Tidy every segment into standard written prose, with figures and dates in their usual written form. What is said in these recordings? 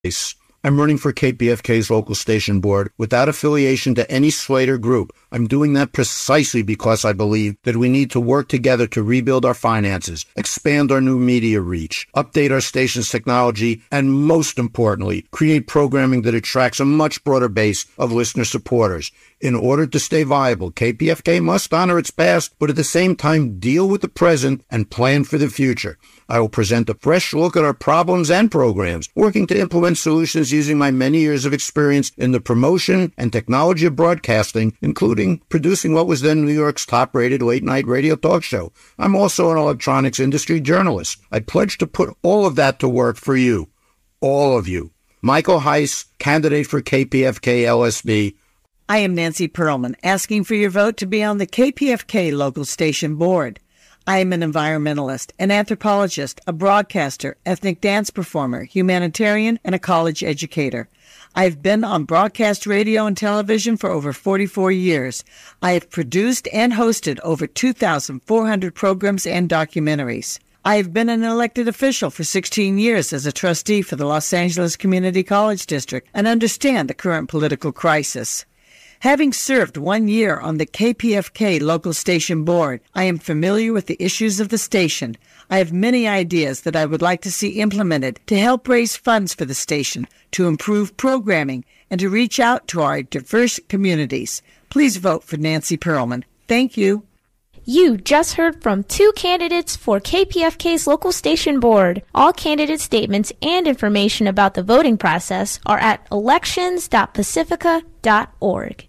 I'm running for KPFK's local station board without affiliation to any Slater group. I'm doing that precisely because I believe that we need to work together to rebuild our finances, expand our new media reach, update our station's technology, and most importantly, create programming that attracts a much broader base of listener supporters. In order to stay viable, KPFK must honor its past, but at the same time deal with the present and plan for the future. I will present a fresh look at our problems and programs, working to implement solutions using my many years of experience in the promotion and technology of broadcasting, including producing what was then New York's top-rated late-night radio talk show. I'm also an electronics industry journalist. I pledge to put all of that to work for you, all of you. Michael Heiss, candidate for KPFK LSB. I am Nancy Pearlman, asking for your vote to be on the KPFK local station board. I am an environmentalist, an anthropologist, a broadcaster, ethnic dance performer, humanitarian, and a college educator. I've been on broadcast radio and television for over 44 years. I have produced and hosted over 2,400 programs and documentaries. I have been an elected official for 16 years as a trustee for the Los Angeles Community College District and understand the current political crisis. Having served 1 year on the KPFK local station board, I am familiar with the issues of the station. I have many ideas that I would like to see implemented to help raise funds for the station, to improve programming, and to reach out to our diverse communities. Please vote for Nancy Pearlman. Thank you. You just heard from 2 candidates for KPFK's local station board. All candidate statements and information about the voting process are at elections.pacifica.org.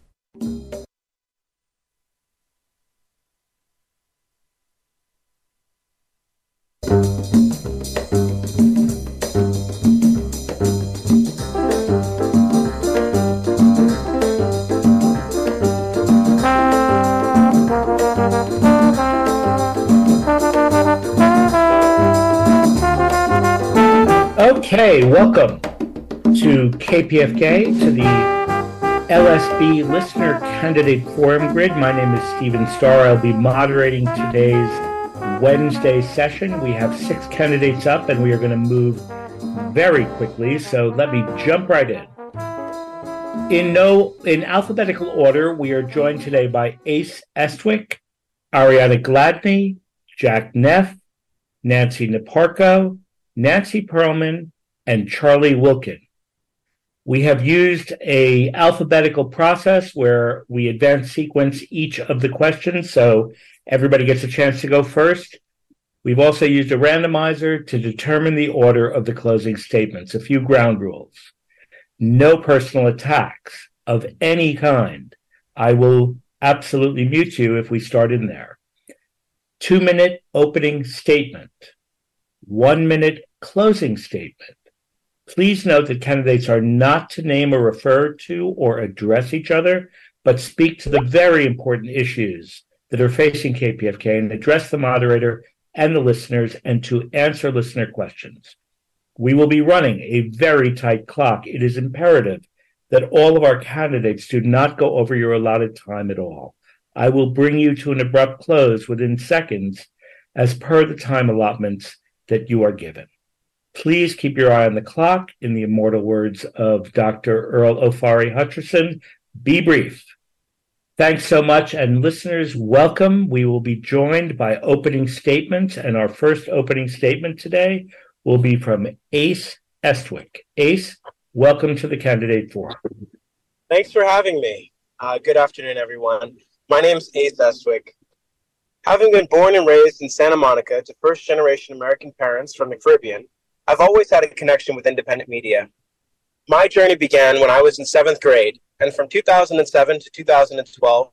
Okay, welcome to KPFK, to the LSB Listener Candidate Forum Grid. My name is Stephen Starr. I'll be moderating today's Wednesday session. We have 6 candidates up, and we are going to move very quickly, so let me jump right in. In alphabetical order, we are joined today by Ace Estwick, Ariana Gladney, Jack Neff, Nancy Naparko, Nancy Pearlman, and Charlie Wilkin. We have used a alphabetical process where we advance sequence each of the questions, so everybody gets a chance to go first. We've also used a randomizer to determine the order of the closing statements. A few ground rules. No personal attacks of any kind. I will absolutely mute you if we start in there. 2-minute opening statement. 1-minute closing statement. Please note that candidates are not to name or refer to or address each other, but speak to the very important issues that are facing KPFK and address the moderator and the listeners and to answer listener questions. We will be running a very tight clock. It is imperative that all of our candidates do not go over your allotted time at all. I will bring you to an abrupt close within seconds as per the time allotments that you are given. Please keep your eye on the clock. In the immortal words of Dr. Earl O'Farry Hutcherson, be brief. Thanks so much, and listeners, welcome. We will be joined by opening statements, and our first opening statement today will be from Ace Estwick. Ace, welcome to the Candidate Forum. Thanks for having me. Good afternoon, everyone. My name is Ace Estwick. Having been born and raised in Santa Monica to first-generation American parents from the Caribbean, I've always had a connection with independent media. My journey began when I was in 7th grade, and from 2007 to 2012,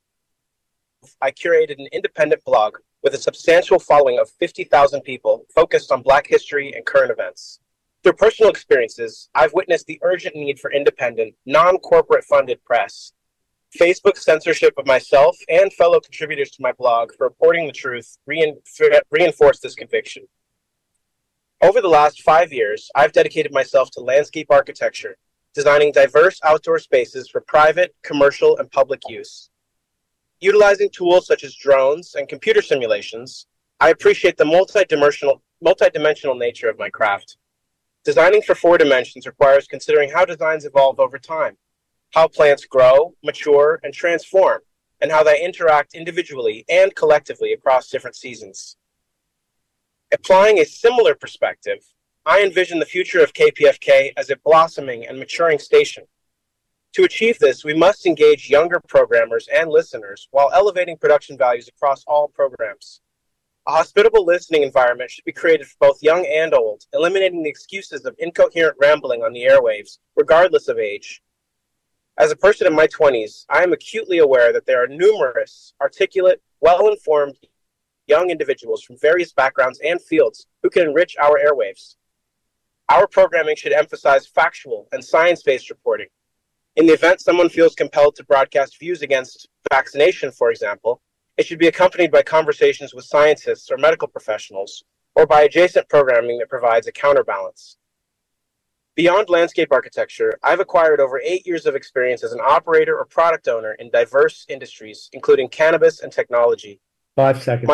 I curated an independent blog with a substantial following of 50,000 people focused on Black history and current events. Through personal experiences, I've witnessed the urgent need for independent, non-corporate funded press. Facebook's censorship of myself and fellow contributors to my blog for reporting the truth reinforced this conviction. Over the last 5 years, I've dedicated myself to landscape architecture, designing diverse outdoor spaces for private, commercial, and public use. Utilizing tools such as drones and computer simulations, I appreciate the multidimensional nature of my craft. Designing for 4 dimensions requires considering how designs evolve over time, how plants grow, mature, and transform, and how they interact individually and collectively across different seasons. Applying a similar perspective, I envision the future of KPFK as a blossoming and maturing station. To achieve this, we must engage younger programmers and listeners while elevating production values across all programs. A hospitable listening environment should be created for both young and old, eliminating the excuses of incoherent rambling on the airwaves, regardless of age. As a person in my 20s, I am acutely aware that there are numerous, articulate, well-informed young individuals from various backgrounds and fields who can enrich our airwaves. Our programming should emphasize factual and science-based reporting. In the event someone feels compelled to broadcast views against vaccination, for example, it should be accompanied by conversations with scientists or medical professionals, or by adjacent programming that provides a counterbalance. Beyond landscape architecture, I've acquired over 8 years of experience as an operator or product owner in diverse industries, including cannabis and technology. 5 seconds.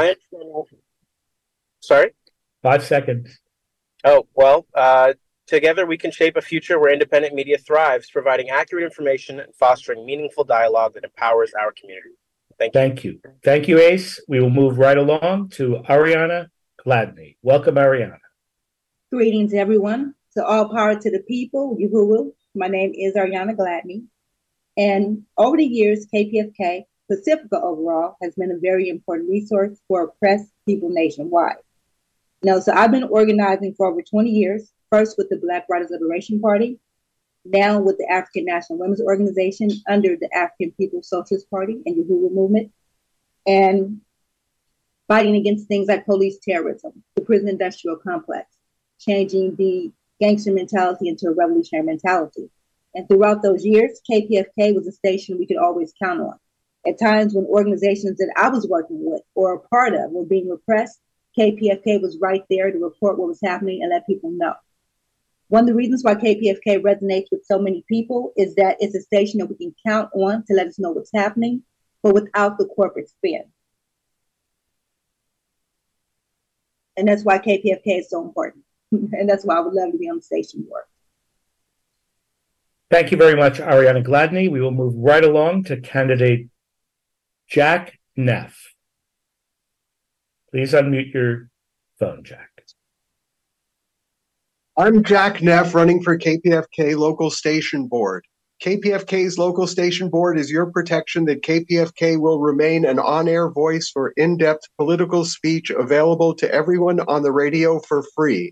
Sorry? 5 seconds. Oh, well, together we can shape a future where independent media thrives, providing accurate information and fostering meaningful dialogue that empowers our community. Thank you. Thank you, Ace. We will move right along to Ariana Gladney. Welcome, Ariana. Greetings, everyone. To all power to the people, Yahuwah. My name is Ariana Gladney. And over the years, KPFK, Pacifica overall, has been a very important resource for oppressed people nationwide. So I've been organizing for over 20 years, first with the Black Writers Liberation Party, now with the African National Women's Organization under the African People's Socialist Party and Yahuwah movement, and fighting against things like police terrorism, the prison industrial complex, changing the gangster mentality into a revolutionary mentality. And throughout those years, KPFK was a station we could always count on. At times when organizations that I was working with or a part of were being repressed, KPFK was right there to report what was happening and let people know. One of the reasons why KPFK resonates with so many people is that it's a station that we can count on to let us know what's happening, but without the corporate spin. And that's why KPFK is so important. And that's why I would love to be on the station board. Thank you very much, Ariana Gladney. We will move right along to candidate Jack Neff. Please unmute your phone, Jack. I'm Jack Neff, running for KPFK Local Station Board. KPFK's Local Station Board is your protection that KPFK will remain an on-air voice for in-depth political speech available to everyone on the radio for free.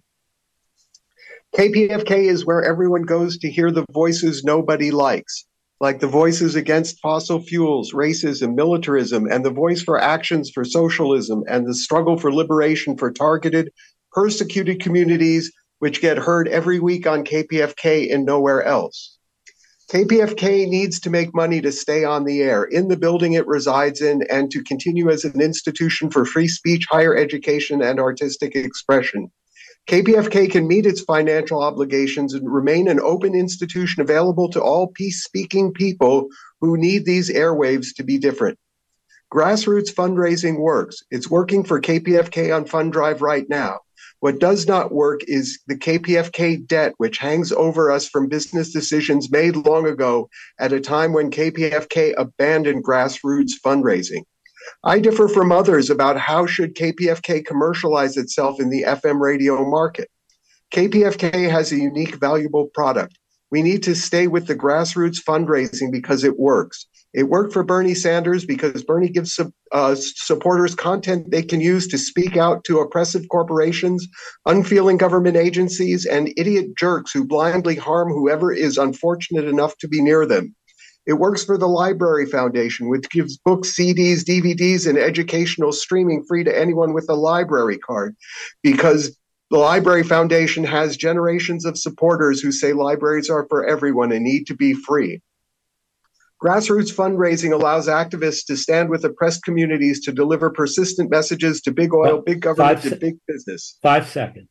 KPFK is where everyone goes to hear the voices nobody likes, like the voices against fossil fuels, racism, militarism, and the voice for actions for socialism and the struggle for liberation for targeted, persecuted communities, which get heard every week on KPFK and nowhere else. KPFK needs to make money to stay on the air in the building it resides in and to continue as an institution for free speech, higher education, and artistic expression. KPFK can meet its financial obligations and remain an open institution available to all peace-speaking people who need these airwaves to be different. Grassroots fundraising works. It's working for KPFK on Fund Drive right now. What does not work is the KPFK debt, which hangs over us from business decisions made long ago at a time when KPFK abandoned grassroots fundraising. I differ from others about how should KPFK commercialize itself in the FM radio market. KPFK has a unique, valuable product. We need to stay with the grassroots fundraising because it works. It worked for Bernie Sanders because Bernie gives supporters content they can use to speak out to oppressive corporations, unfeeling government agencies, and idiot jerks who blindly harm whoever is unfortunate enough to be near them. It works for the Library Foundation, which gives books, CDs, DVDs, and educational streaming free to anyone with a library card, because the Library Foundation has generations of supporters who say libraries are for everyone and need to be free. Grassroots fundraising allows activists to stand with oppressed communities to deliver persistent messages to big oil, big government, and big business. 5 seconds.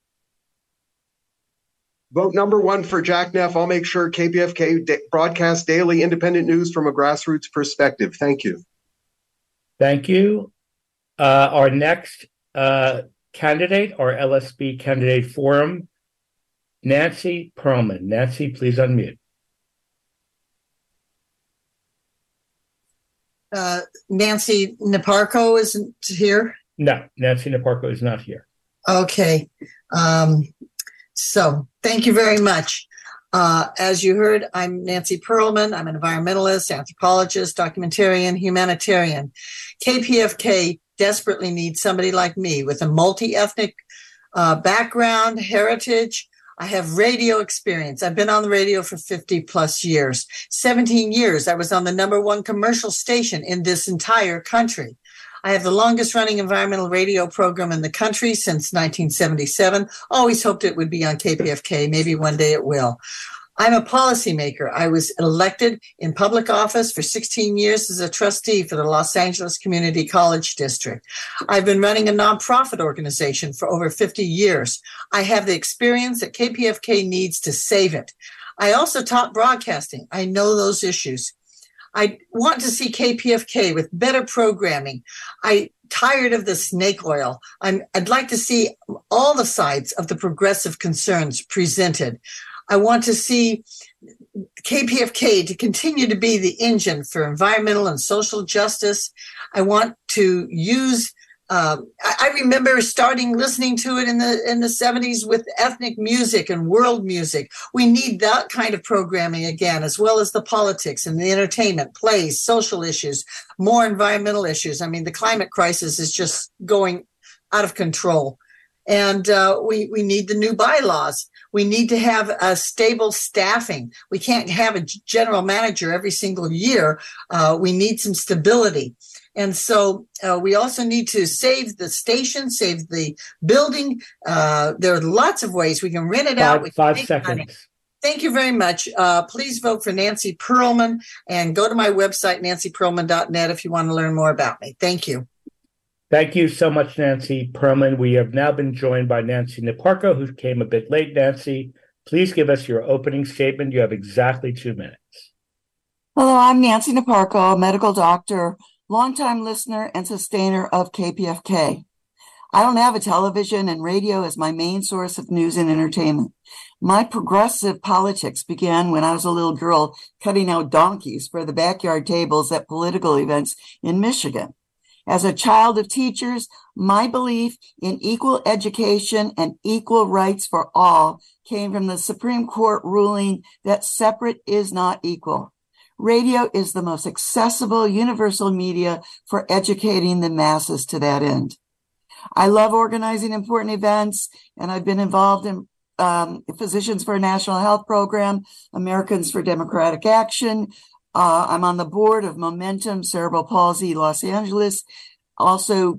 Vote number 1 for Jack Neff. I'll make sure KPFK broadcasts daily independent news from a grassroots perspective. Thank you. Thank you. Our next candidate, our LSB candidate forum, Nancy Pearlman. Nancy, please unmute. Nancy Naparko isn't here? No, Nancy Naparko is not here. Okay. So thank you very much. As you heard, I'm Nancy Pearlman. I'm an environmentalist, anthropologist, documentarian, humanitarian. KPFK desperately needs somebody like me with a multi-ethnic background, heritage. I have radio experience. I've been on the radio for 50 plus years. 17 years, I was on the #1 commercial station in this entire country. I have the longest running environmental radio program in the country since 1977. Always hoped it would be on KPFK. Maybe one day it will. I'm a policymaker. I was elected in public office for 16 years as a trustee for the Los Angeles Community College District. I've been running a nonprofit organization for over 50 years. I have the experience that KPFK needs to save it. I also taught broadcasting. I know those issues. I want to see KPFK with better programming. I'm tired of the snake oil. I'd like to see all the sides of the progressive concerns presented. I want to see KPFK to continue to be the engine for environmental and social justice. I want to use, I remember starting listening to it in the 70s with ethnic music and world music. We need that kind of programming again, as well as the politics and the entertainment, plays, social issues, more environmental issues. I mean, the climate crisis is just going out of control. And we need the new bylaws. We need to have a stable staffing. We can't have a general manager every single year. We need some stability. And so we also need to save the station, save the building. There are lots of ways we can rent it out. 5 seconds. Money. Thank you very much. Please vote for Nancy Pearlman and go to my website, nancypearlman.net, if you want to learn more about me. Thank you. Thank you so much, Nancy Pearlman. We have now been joined by Nancy Naparko, who came a bit late. Nancy, please give us your opening statement. You have exactly 2 minutes. Hello, I'm Nancy Naparko, a medical doctor, longtime listener and sustainer of KPFK. I don't have a television, and radio as my main source of news and entertainment. My progressive politics began when I was a little girl cutting out donkeys for the backyard tables at political events in Michigan. As a child of teachers, my belief in equal education and equal rights for all came from the Supreme Court ruling that separate is not equal. Radio is the most accessible universal media for educating the masses to that end. I love organizing important events, and I've been involved in Physicians for a National Health Program, Americans for Democratic Action. I'm on the board of Momentum Cerebral Palsy Los Angeles, also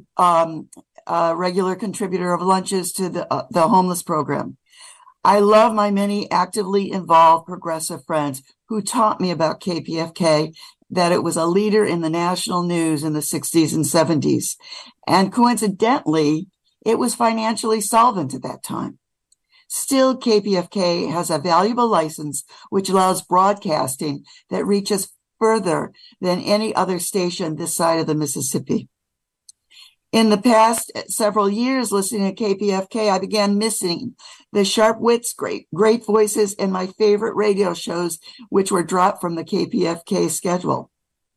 a regular contributor of lunches to the homeless program. I love my many actively involved progressive friends who taught me about KPFK, that it was a leader in the national news in the 60s and 70s. And coincidentally, it was financially solvent at that time. Still, KPFK has a valuable license which allows broadcasting that reaches further than any other station this side of the Mississippi. In the past several years listening to KPFK, I began missing the sharp wits, great voices, and my favorite radio shows, which were dropped from the KPFK schedule.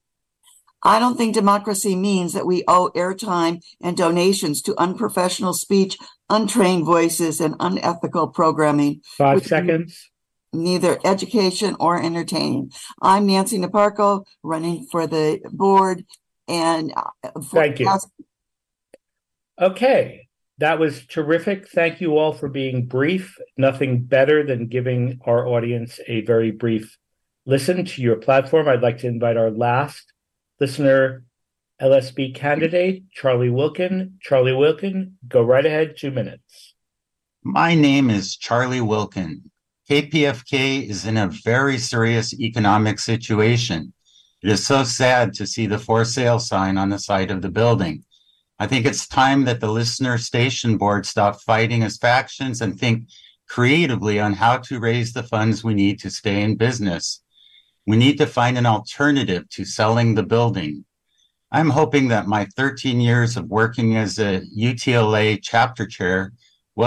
I don't think democracy means that we owe airtime and donations to unprofessional speech, untrained voices, and unethical programming. 5 seconds. Neither education or entertaining. I'm Nancy Naparko, running for the board. And thank you. Okay, that was terrific. Thank you all for being brief. Nothing better than giving our audience a very brief listen to your platform. I'd like to invite our last listener, LSB candidate, Charlie Wilkin. Charlie Wilkin, go right ahead, 2 minutes. My name is Charlie Wilkin. KPFK is in a very serious economic situation. It is so sad to see the for sale sign on the side of the building. I think it's time that the listener station board stop fighting as factions and think creatively on how to raise the funds we need to stay in business. We need to find an alternative to selling the building. I'm hoping that my 13 years of working as a UTLA chapter chair will help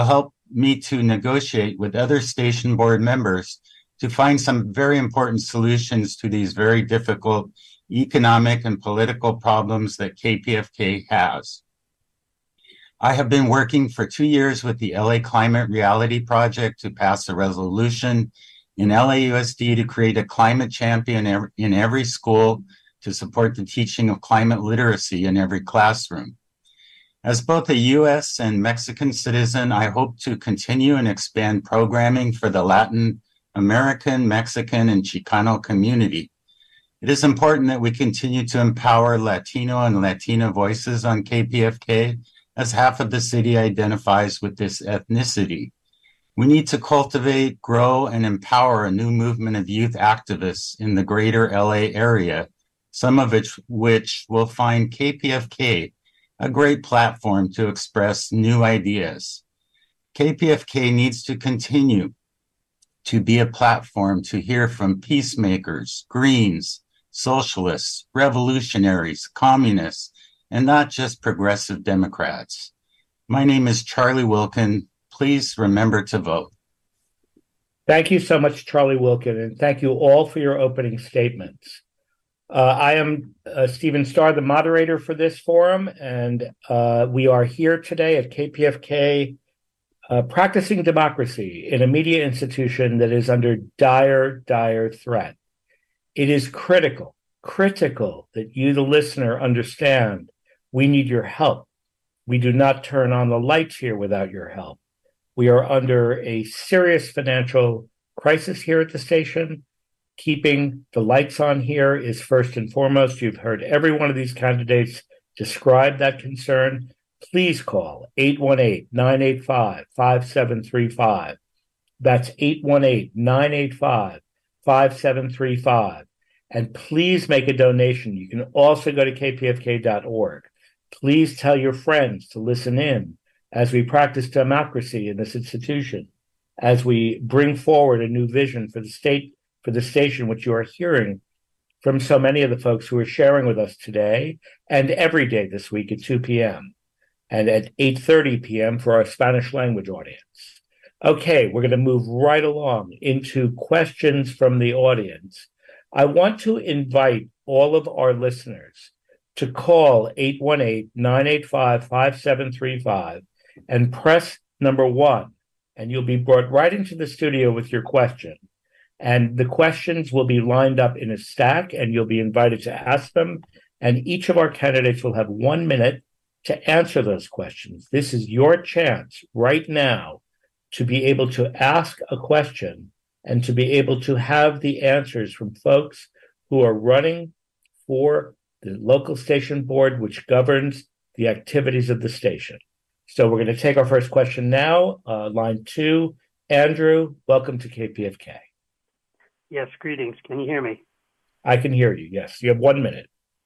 me to negotiate with other station board members to find some very important solutions to these very difficult economic and political problems that KPFK has. I have been working for 2 years with the LA Climate Reality Project to pass a resolution in LAUSD to create a climate champion in every school to support the teaching of climate literacy in every classroom. As both a US and Mexican citizen, I hope to continue and expand programming for the Latin American, Mexican, and Chicano community. It is important that we continue to empower Latino and Latina voices on KPFK, as half of the city identifies with this ethnicity. We need to cultivate, grow, and empower a new movement of youth activists in the greater LA area, some of which will find KPFK a great platform to express new ideas. KPFK needs to continue to be a platform to hear from peacemakers, Greens, socialists, revolutionaries, communists, and not just progressive Democrats. My name is Charlie Wilkin. Please remember to vote. Thank you so much, Charlie Wilkin, and thank you all for your opening statements. I am Stephen Starr, the moderator for this forum, and we are here today at KPFK practicing democracy in a media institution that is under dire threat. It is critical that you, the listener, understand we need your help. We do not turn on the lights here without your help. We are under a serious financial crisis here at the station. Keeping the lights on here is first and foremost. You've heard every one of these candidates describe that concern. Please call 818-985-5735. That's 818-985-5735. And please make a donation. You can also go to kpfk.org. Please tell your friends to listen in as we practice democracy in this institution, as we bring forward a new vision for the state, for the station, which you are hearing from so many of the folks who are sharing with us today and every day this week at 2 p.m. and at 8:30 p.m. for our Spanish language audience. Okay, we're going to move right along into questions from the audience. I want to invite all of our listeners to call 818-985-5735 and press number 1, and you'll be brought right into the studio with your question. And the questions will be lined up in a stack, and you'll be invited to ask them. And each of our candidates will have 1 minute to answer those questions. This is your chance right now to be able to ask a question and to be able to have the answers from folks who are running for the local station board, which governs the activities of the station. So we're going to take our first question now. Line 2, Andrew, welcome to KPFK. Yes, greetings. Can you hear me? I can hear you, yes. You have 1 minute.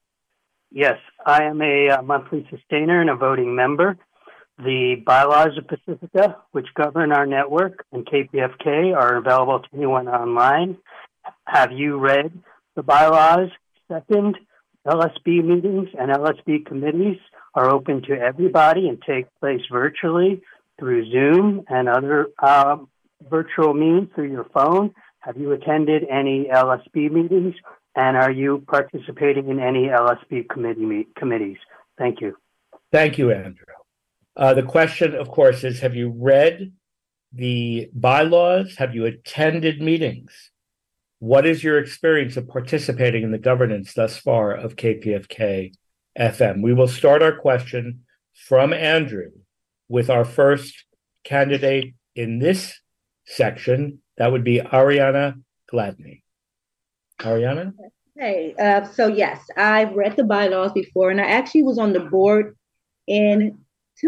Yes, I am a monthly sustainer and a voting member. The bylaws of Pacifica, which govern our network, and KPFK are available to anyone online. Have you read the bylaws? Second, LSB meetings and LSB committees are open to everybody and take place virtually through Zoom and other virtual means through your phone. Have you attended any LSB meetings, and are you participating in any LSB committees? Thank you. Thank you, Andrew. The question, of course, is, have you read the bylaws? Have you attended meetings? What is your experience of participating in the governance thus far of KPFK FM? We will start our question from Andrew with our first candidate in this section. That would be Ariana Gladney. Ariana? Hey, so yes, I've read the bylaws before, and I actually was on the board in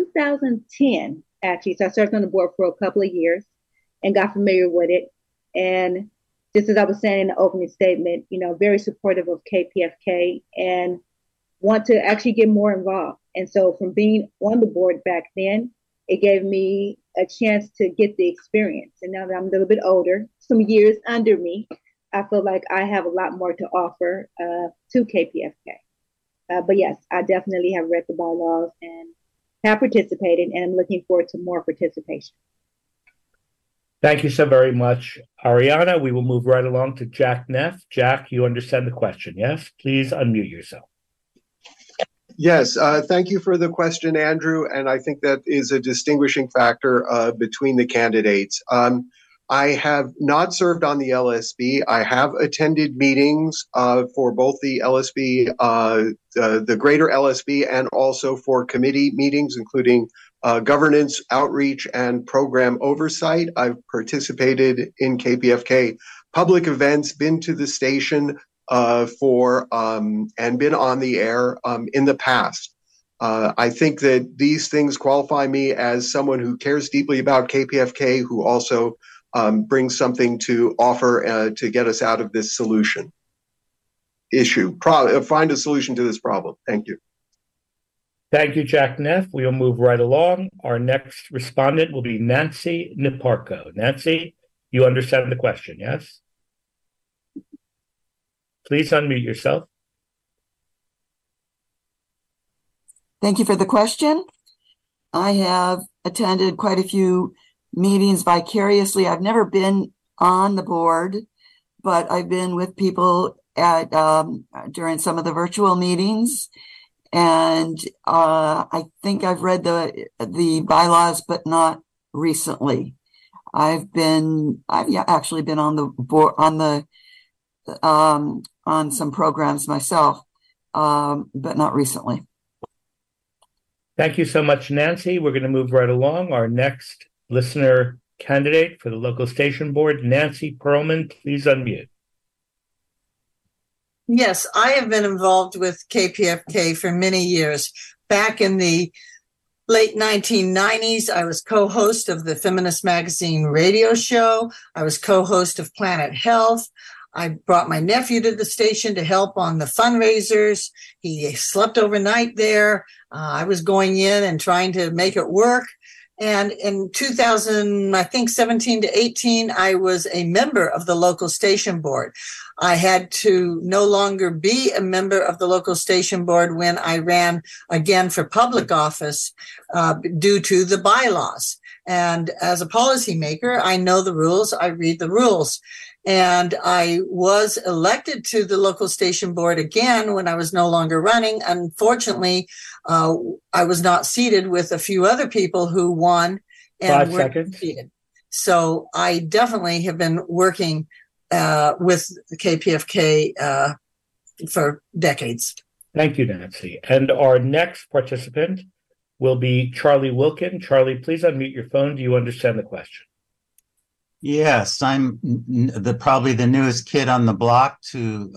2010, actually. So I served on the board for a couple of years and got familiar with it. And just as I was saying in the opening statement, very supportive of KPFK and want to actually get more involved. And so from being on the board back then, it gave me a chance to get the experience. And now that I'm a little bit older, some years under me, I feel like I have a lot more to offer to KPFK. But yes, I definitely have read the bylaws and have participated, and I'm looking forward to more participation. Thank you so very much, Ariana. We will move right along to Jack Neff. Jack, you understand the question, yes? Please unmute yourself. Yes, thank you for the question, Andrew. And I think that is a distinguishing factor between the candidates. I have not served on the LSB. I have attended meetings for both the LSB, the greater LSB, and also for committee meetings, including governance, outreach, and program oversight. I've participated in KPFK public events, been to the station and been on the air in the past. I think that these things qualify me as someone who cares deeply about KPFK, who also brings something to offer to get us out of this find a solution to this problem. Thank you. Thank you, Jack Neff. We will move right along. Our next respondent will be Nancy Naparko. Nancy, you understand the question, yes? Please unmute yourself. Thank you for the question. I have attended quite a few meetings vicariously. I've never been on the board, but I've been with people at during some of the virtual meetings. And I think I've read the bylaws, but not recently. I've actually been on the board on some programs myself, but not recently. Thank you so much, Nancy. We're going to move right along. Our next listener candidate for the local station board, Nancy Pearlman, please unmute. Yes, I have been involved with KPFK for many years. Back in the late 1990s, I was co-host of the Feminist Magazine radio show. I was co-host of Planet Health. I brought my nephew to the station to help on the fundraisers. He slept overnight there. I was going in and trying to make it work. And in 2017 to 18, I was a member of the local station board. I had to no longer be a member of the local station board when I ran again for public office due to the bylaws. And as a policymaker, I know the rules. I read the rules. And I was elected to the local station board again when I was no longer running. Unfortunately, I was not seated with a few other people who won and were seated. So I definitely have been working with the KPFK for decades. Thank you, Nancy. And our next participant will be Charlie Wilkin. Charlie, please unmute your phone. Do you understand the question? Yes, I'm probably the newest kid on the block to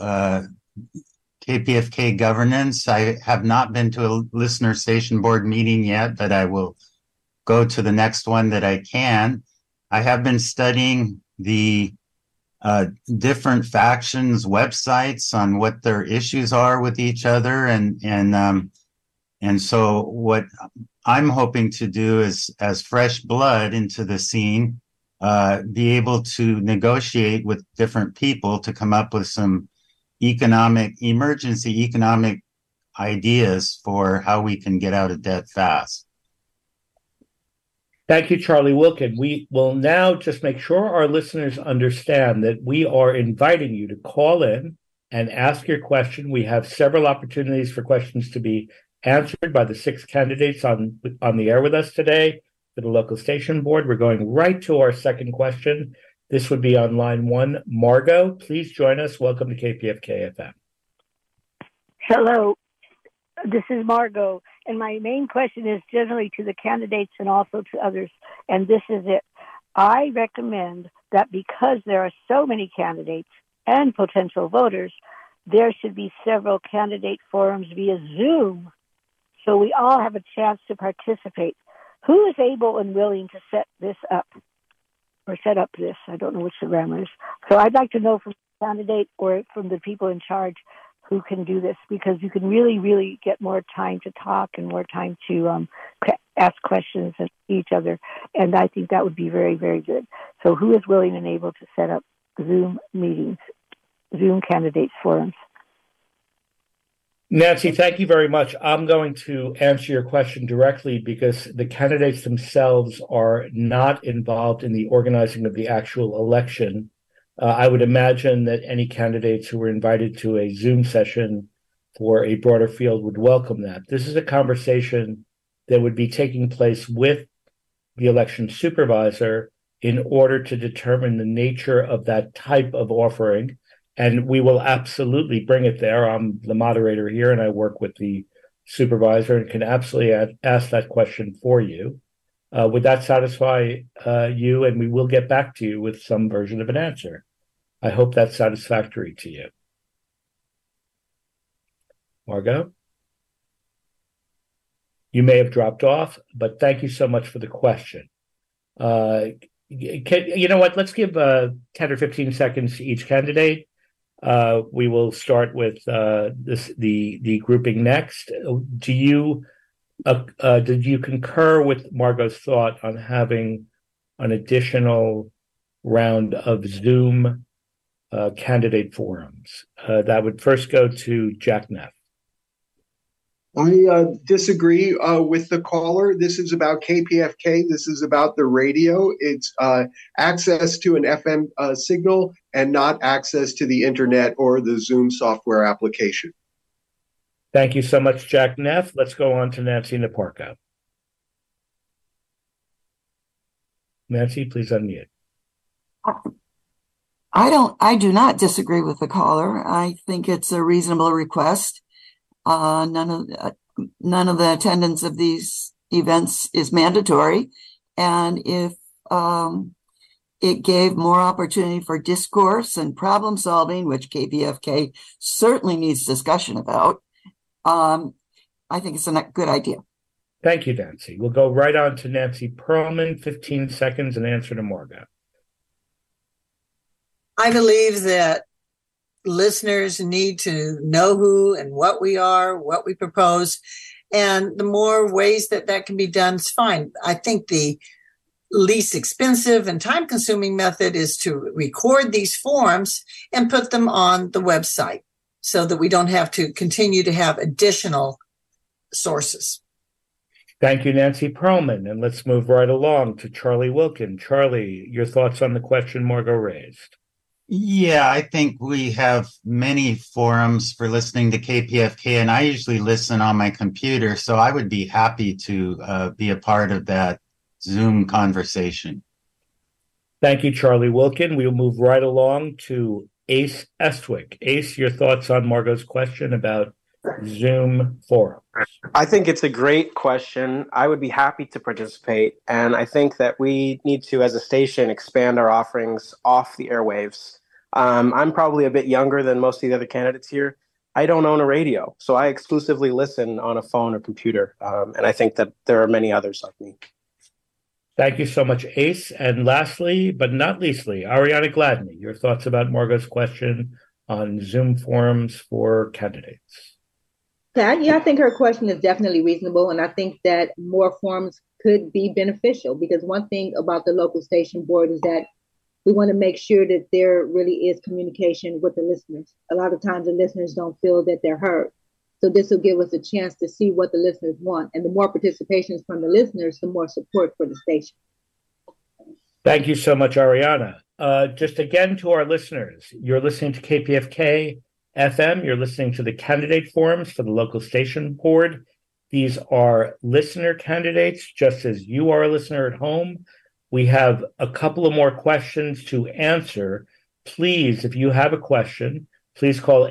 KPFK governance. I have not been to a listener station board meeting yet, but I will go to the next one that I can. I have been studying the different factions' websites on what their issues are with each other, and so what I'm hoping to do is, as fresh blood into the scene, be able to negotiate with different people to come up with some emergency economic ideas for how we can get out of debt fast. Thank you, Charlie Wilkin. We will now just make sure our listeners understand that we are inviting you to call in and ask your question. We have several opportunities for questions to be answered by the 6 candidates on the air with us today for the local station board. We're going right to our second question. This would be on line 1. Margot, please join us. Welcome to KPFK FM. Hello, this is Margot, and my main question is generally to the candidates and also to others, and this is it. I recommend that because there are so many candidates and potential voters, there should be several candidate forums via Zoom so we all have a chance to participate. Who is able and willing to set this up or set up this? I don't know which the grammar is. So I'd like to know from the candidate or from the people in charge who can do this, because you can really, really get more time to talk and more time to ask questions of each other. And I think that would be very, very good. So who is willing and able to set up Zoom meetings, Zoom candidates forums? Nancy, thank you very much. I'm going to answer your question directly because the candidates themselves are not involved in the organizing of the actual election. I would imagine that any candidates who were invited to a Zoom session for a broader field would welcome that. This is a conversation that would be taking place with the election supervisor in order to determine the nature of that type of offering. And we will absolutely bring it there. I'm the moderator here, and I work with the supervisor and can absolutely ask that question for you. Would that satisfy you? And we will get back to you with some version of an answer. I hope that's satisfactory to you. Margot? You may have dropped off, but thank you so much for the question. You know what? Let's give 10 or 15 seconds to each candidate. We will start with the grouping next. Did you concur with Margot's thought on having an additional round of Zoom candidate forums? That would first go to Jack Neff. I disagree with the caller. This is about KPFK. This is about the radio. It's access to an FM signal and not access to the internet or the Zoom software application. Thank you so much, Jack Neff. Let's go on to Nancy Naparko. Nancy, please unmute. I do not disagree with the caller. I think it's a reasonable request. None of the attendance of these events is mandatory. And if it gave more opportunity for discourse and problem solving, which KPFK certainly needs discussion about, I think it's a good idea. Thank you, Nancy. We'll go right on to Nancy Pearlman, 15 seconds, and answer to Margot. I believe that listeners need to know who and what we are, what we propose, and the more ways that can be done is fine. I think the least expensive and time-consuming method is to record these forums and put them on the website so that we don't have to continue to have additional sources. Thank you, Nancy Pearlman. And let's move right along to Charlie Wilkin. Charlie, your thoughts on the question Margot raised? Yeah, I think we have many forums for listening to KPFK, and I usually listen on my computer, so I would be happy to be a part of that Zoom conversation. Thank you, Charlie Wilkin. We'll move right along to Ace Estwick. Ace, your thoughts on Margot's question about Zoom forums? I think it's a great question. I would be happy to participate, and I think that we need to, as a station, expand our offerings off the airwaves. I'm probably a bit younger than most of the other candidates here. I don't own a radio, so I exclusively listen on a phone or computer, and I think that there are many others like me. Thank you so much, Ace. And lastly, but not leastly, Ariana Gladney, your thoughts about Margot's question on Zoom forums for candidates. Yeah, I think her question is definitely reasonable, and I think that more forums could be beneficial, because one thing about the local station board is that we want to make sure that there really is communication with the listeners. A lot of times the listeners don't feel that they're heard. So this will give us a chance to see what the listeners want. And the more participations from the listeners, the more support for the station. Thank you so much, Ariana. Just again to our listeners, you're listening to KPFK FM. You're listening to the candidate forums for the local station board. These are listener candidates, just as you are a listener at home. We have a couple of more questions to answer. Please, if you have a question, please call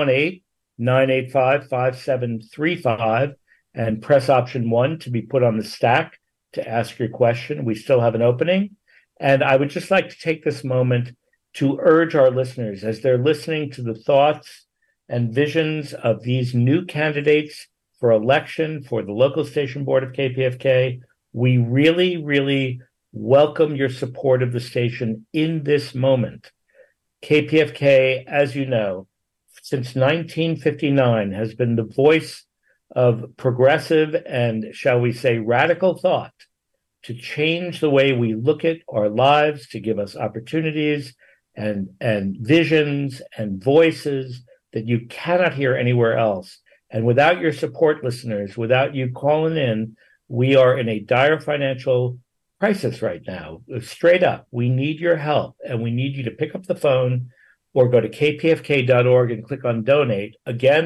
818-985-5735 and press option 1 to be put on the stack to ask your question. We still have an opening. And I would just like to take this moment to urge our listeners, as they're listening to the thoughts and visions of these new candidates for election for the local station board of KPFK, we really, really welcome your support of the station in this moment. KPFK, as you know, since 1959 has been the voice of progressive and, shall we say, radical thought to change the way we look at our lives, to give us opportunities and visions and voices that you cannot hear anywhere else. And without your support, listeners, without you calling in, we are in a dire financial crisis right now. Straight up, we need your help, and we need you to pick up the phone or go to kpfk.org and click on donate. Again,